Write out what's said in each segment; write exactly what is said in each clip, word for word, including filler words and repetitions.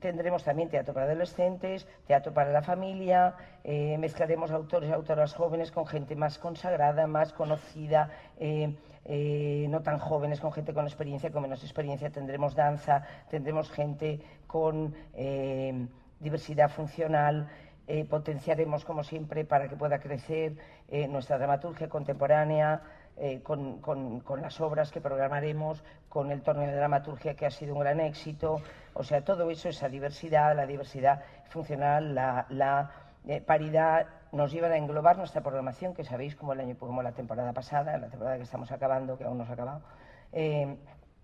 tendremos también teatro para adolescentes, teatro para la familia, eh, mezclaremos autores y autoras jóvenes con gente más consagrada, más conocida, eh, eh, no tan jóvenes, con gente con experiencia, con menos experiencia. Tendremos danza, tendremos gente con eh, diversidad funcional. Eh, potenciaremos, como siempre, para que pueda crecer eh, nuestra dramaturgia contemporánea, eh, con, con, con las obras que programaremos, con el torneo de dramaturgia, que ha sido un gran éxito. O sea, todo eso, esa diversidad, la diversidad funcional, la, la eh, paridad, nos llevan a englobar nuestra programación, que sabéis, como, el año, como la temporada pasada, la temporada que estamos acabando, que aún no se ha acabado, eh,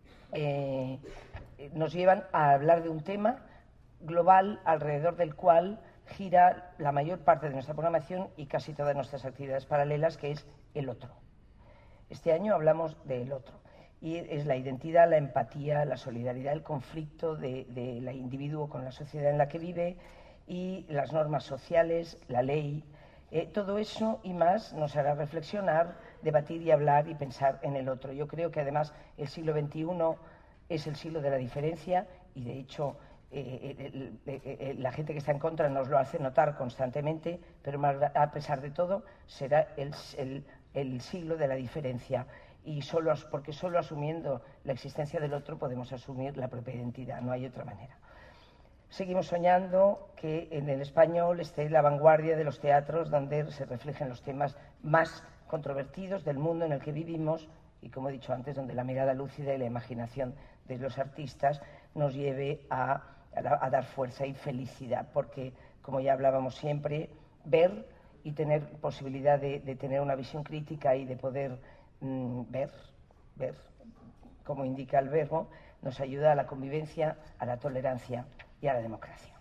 eh, nos llevan a hablar de un tema global alrededor del cual gira la mayor parte de nuestra programación y casi todas nuestras actividades paralelas, que es el otro. Este año hablamos del otro, y es la identidad, la empatía, la solidaridad, el conflicto del de, de individuo con la sociedad en la que vive, y las normas sociales, la ley. Eh, todo eso y más nos hará reflexionar, debatir y hablar y pensar en el otro. Yo creo que además el siglo veintiuno es el siglo de la diferencia, y de hecho Eh, eh, eh, eh, la gente que está en contra nos lo hace notar constantemente, pero a pesar de todo será el, el, el siglo de la diferencia, y solo, porque solo asumiendo la existencia del otro podemos asumir la propia identidad, no hay otra manera. Seguimos soñando que en el español esté la vanguardia de los teatros, donde se reflejen los temas más controvertidos del mundo en el que vivimos, y, como he dicho antes, donde la mirada lúcida y la imaginación de los artistas nos lleve a, a, a dar fuerza y felicidad, porque, como ya hablábamos siempre, ver y tener posibilidad de, de tener una visión crítica y de poder mmm, ver, ver, como indica el verbo, nos ayuda a la convivencia, a la tolerancia y a la democracia.